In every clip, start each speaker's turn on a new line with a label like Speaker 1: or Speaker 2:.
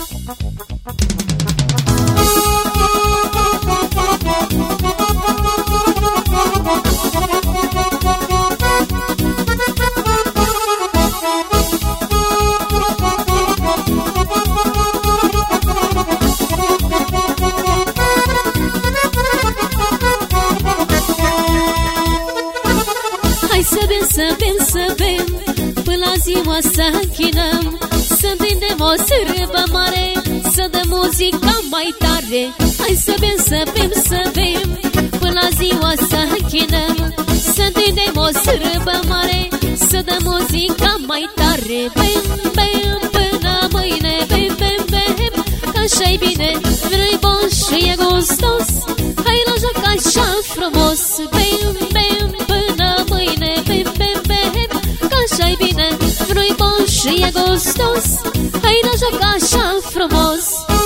Speaker 1: Să bem, până la ziua să închinăm, să prindem o sârbă mare, să dăm muzica mai tare. Hai să bem, până la ziua să închinăm, să prindem o sârbă mare, să dăm muzica mai tare. Bem, până mâine, bem, că așa-i bine, vrei bun și e gustos. Hai la joc așa frumos, bem, până mâine, bem, că așa-i bine, vrei bun și e gustos. Hai la joc așa frumos.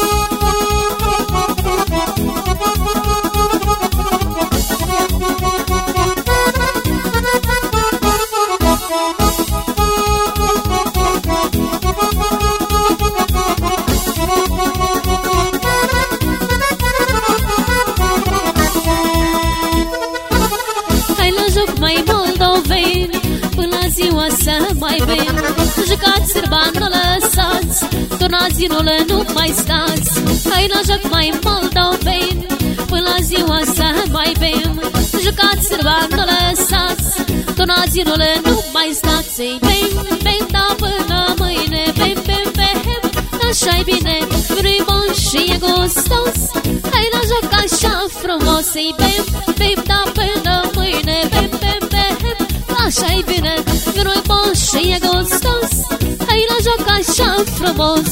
Speaker 1: Mai moldoveni, până la ziua să mai bem. Jucați sârba, nu lăsați, turnazinul nu mai stați. Hai la joc mai moldoveni, până la ziua să mai bem. Jucați sârba, nu lăsați, turnazinul nu mai stați. Bem, da până mâine, bem, așa-i bine, vrei bun și e gustos. Hai la joc așa frumos, bem, da până mâine, bem, așa-i bine, vrei bun și e gustos. Hai la joc așa frumos.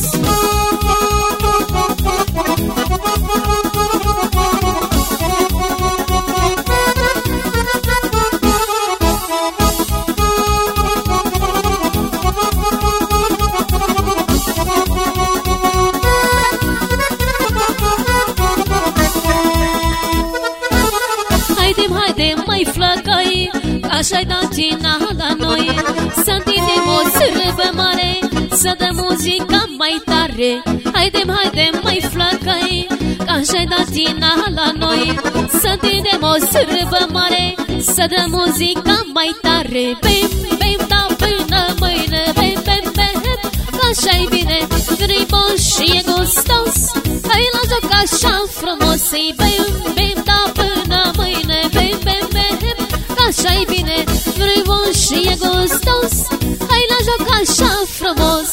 Speaker 1: Haidem, mai flăcăi, așa-i datina la noi. Să întindem o sârbă mare, să dăm muzica mai tare. Haidem, mai flăcăi, așa-i datina la noi. Să întindem o sârbă mare, să dăm muzica mai tare. Bem, da până mâine, bem, așa-i bine, vrei bun și e gustos. Hai la joc așa frumos, bem, da până mâine, bem, așa-i bine, vrei bun și e gustos. Hai la joc așa frumos.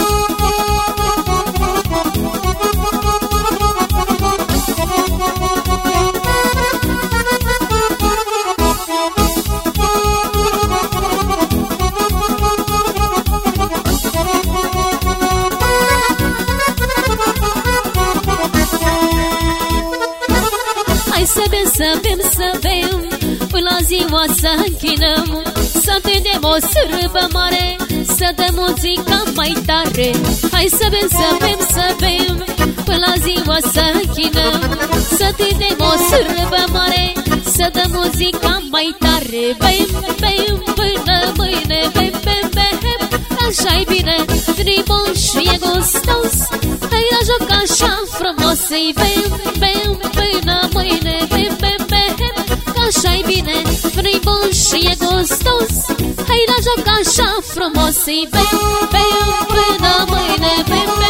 Speaker 1: Să bem, până la ziua să închinăm, să întindem o sârbă mare, să dăm muzica mai tare. Hai să bem, până la ziua să închinăm, să întindem o sârbă mare, să dăm muzica mai tare. Bem, până mâine, bem, așa-i bine, vrei bun și e gustos. Hai la joc așa frumos, bem, până mâine, bem, așa-i bine, vrei bun și e gustos. Hai la joc așa frumos, bem, până mâine, bem,